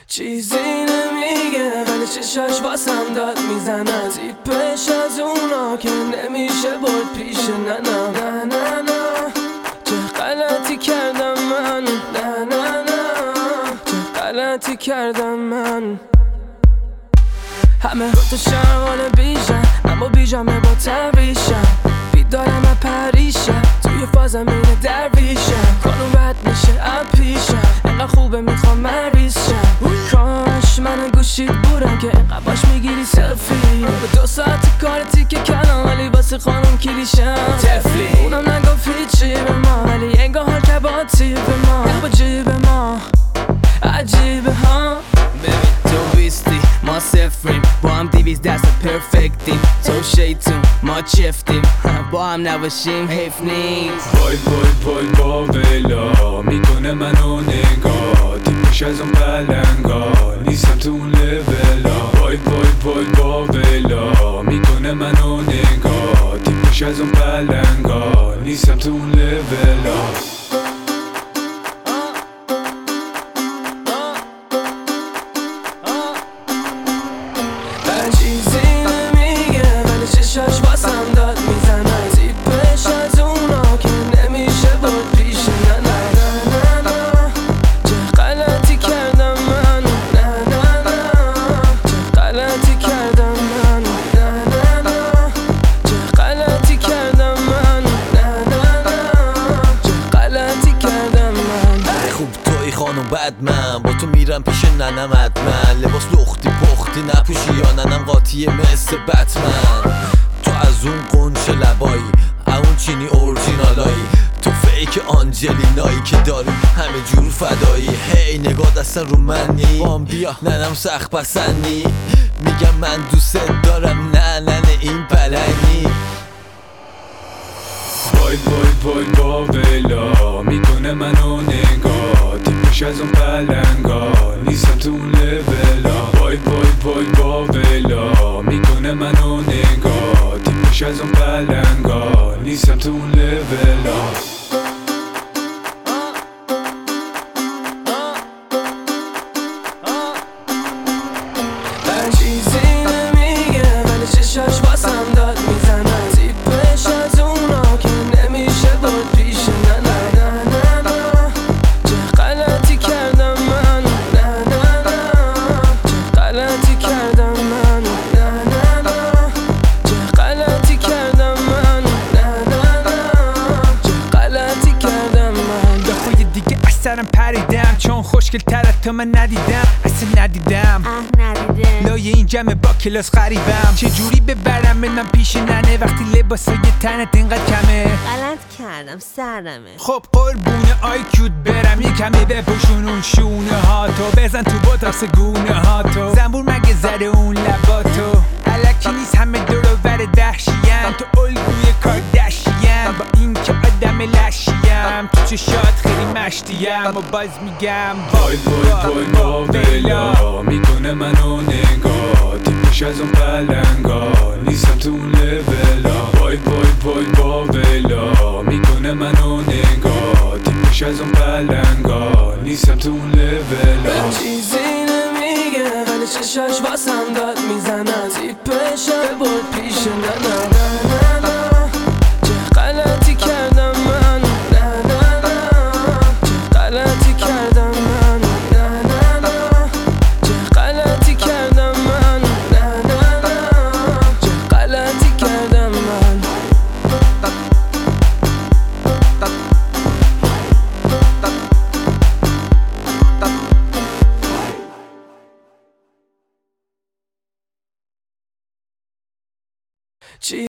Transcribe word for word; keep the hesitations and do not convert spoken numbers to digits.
چیزی نمیگه ولی چشاش واسم داد میزنه، تیپش از اونا که نمیشه برد پیش نه نه نه نه نه. چه غلطی کردم من، نه نه نه، چه غلطی کردم من. همه رو تو شرمانه بیشن، اما بیجامه با تبیشم، بیدارم و پریشم، توی فازم اینه درویشم، کانون بد میشه اپیشم، اینقدر خوبه میخوام مریضشم. کاش من گوشید بودم که اینقدر باش میگیری سلفی، به دو ساعت کار تیکه کلام ولی واسه خانم کلیشم تفلی. اونم نگفت هیچی به ما ولی انگار حال که با تیب ما با جیب ما عجیبه ها. ببین تو بیستی ما صفریم، با هم دیویز دست پرفکتیم، تو شیطون ما چفتیم، با هم نباشیم حیف نیست. وای وای وای با ویلا میکنه منو نگاه، تیپش از اون پلنگا نیستم تو اون لولا. وای وای وای با ویلا میکنه منو نگاه، تیپش از اون پلنگا نیستم تو اون لولا. چیزی نمیگه ولی چشاش واسم داد میزنه، تیپش از اونا که نمیشه برد پیش نه نه نه نه. چه غلطی کردم من، نه نه نه، چه غلطی کردم من، نه نه نه، چه غلطی کردم من، نه نه نه، چه غلطی کردم من. خوب توی خانم بد من با تو میرم پیش ننم حتما، لباس لختی پختی نپوشی یا ننم قاطیه مثل بتمن. تو از اون قنچه لبایی اون چینی اورجینالایی، تو فیک آنجلینایی که داری همه جور فدایی. هی نگاه دستن رو منی بام بیا ننم سخت پسندی، میگم من دوست دارم نه ننه این پلنگی. وای وای وای با ویلا میکنه منو نگاه، تیپش از اون پلنگا نیستم تو اون لولا. وای وای وای با ویلا میکنه منو نگاه، تیپش از اون پلنگا نیستم تو اون لولا. چیزی نمیگه ولی چشاش واسم داد میزنه، تیپش از اونا که نمیشه برد پیش نه نه نه نه نه. چه غلطی کردم من، نه نه نه، چه غلطی کردم من، نه نه نه، چه غلطی کردم من، نه نه نه، چه غلطی کردم من. به خوی دیگه اثرم پریدم چون خوشگل تر تو من ندیدم، اصلا ندیدم اه ندیده لای این جمع با کلاس غریبم. چجوری ببرم بنم پیش ننه وقتی لباسای تنت اینقدر کمه؟ غلط کردم سرمه. خب قربون آی کیوت برم یه کمی بپوشون اون شونه ها تو، بزن تو بوتاکس گونه ها تو، زنبور مگه زده اون لبا تو، الکی نیست همه دور و بر دهشیم، تو الگوی کاردشیم با این که آدم لشیم، تو چشات خیلی مشتیم و باز میگم وای وای وای با ویلا میکنه منو نگاه، تیپش از اون پلنگا نیستم تو اون لولا. وای وای وای با ویلا میکنه منو نگاه، تیپش از اون پلنگا نیستم تو اون لولا. چیزی نمیگه ولی چشاش واسم داد میزنه، تیپش برد پیش نه نه نه نه نه. چه غلطی کردم من، نه نه نه، چه غلطی کردم من، نه نه نه، چه غلطی کردم من، نه نه نه، چه غلطی کردم من. چی